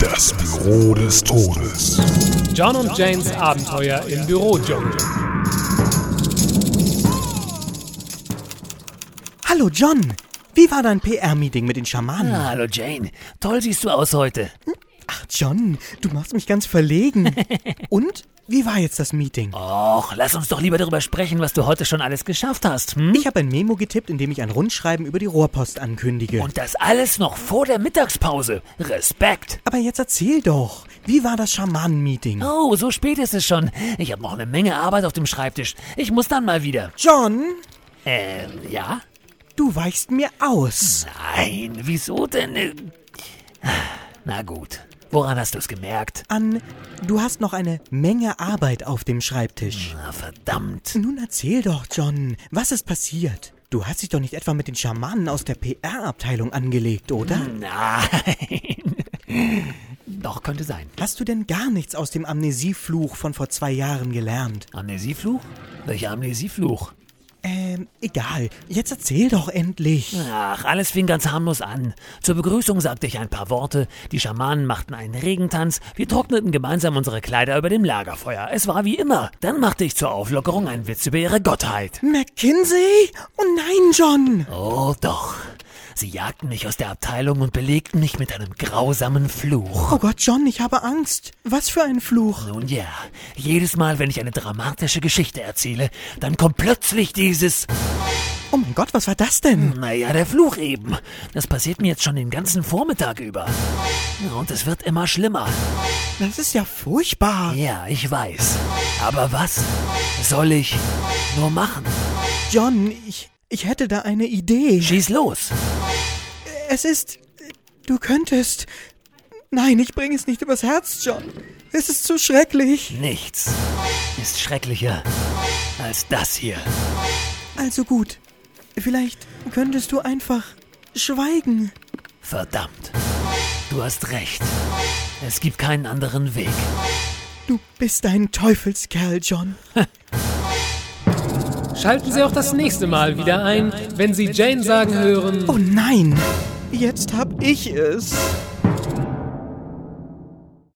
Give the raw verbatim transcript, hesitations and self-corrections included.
Das Büro des Todes. John und Janes Abenteuer im Bürodschungel. Hallo John, wie war dein P R-Meeting mit den Schamanen? Ah, hallo Jane, toll siehst du aus heute. Ach John, du machst mich ganz verlegen. Und, wie war jetzt das Meeting? Och, lass uns doch lieber darüber sprechen, was du heute schon alles geschafft hast. Hm? Ich habe ein Memo getippt, in dem ich ein Rundschreiben über die Rohrpost ankündige. Und das alles noch vor der Mittagspause. Respekt. Aber jetzt erzähl doch, wie war das Schamanen-Meeting? Oh, so spät ist es schon. Ich habe noch eine Menge Arbeit auf dem Schreibtisch. Ich muss dann mal wieder. John, Ähm, ja? du weichst mir aus. Nein, wieso denn? Na gut, woran hast du es gemerkt? An, du hast noch eine Menge Arbeit auf dem Schreibtisch. Na, verdammt. Nun erzähl doch, John, was ist passiert? Du hast dich doch nicht etwa mit den Schamanen aus der P R-Abteilung angelegt, oder? Nein. Doch, könnte sein. Hast du denn gar nichts aus dem Amnesiefluch von vor zwei Jahren gelernt? Amnesiefluch? Welcher Amnesiefluch? Ähm, egal. Jetzt erzähl doch endlich. Ach, alles fing ganz harmlos an. Zur Begrüßung sagte ich ein paar Worte, die Schamanen machten einen Regentanz, wir trockneten gemeinsam unsere Kleider über dem Lagerfeuer. Es war wie immer. Dann machte ich zur Auflockerung einen Witz über ihre Gottheit. McKinsey? Oh nein, John! Oh doch. Sie jagten mich aus der Abteilung und belegten mich mit einem grausamen Fluch. Oh Gott, John, ich habe Angst. Was für ein Fluch? Nun ja, jedes Mal, wenn ich eine dramatische Geschichte erzähle, dann kommt plötzlich dieses... Oh mein Gott, was war das denn? Naja, der Fluch eben. Das passiert mir jetzt schon den ganzen Vormittag über. Und es wird immer schlimmer. Das ist ja furchtbar. Ja, ich weiß. Aber was soll ich nur machen? John, ich, ich hätte da eine Idee. Schieß los. Es ist... Du könntest... Nein, ich bringe es nicht übers Herz, John. Es ist zu schrecklich. Nichts ist schrecklicher als das hier. Also gut. Vielleicht könntest du einfach schweigen. Verdammt. Du hast recht. Es gibt keinen anderen Weg. Du bist ein Teufelskerl, John. Schalten Sie auch das nächste Mal wieder ein, wenn Sie Jane sagen hören... Oh nein, jetzt hab ich es.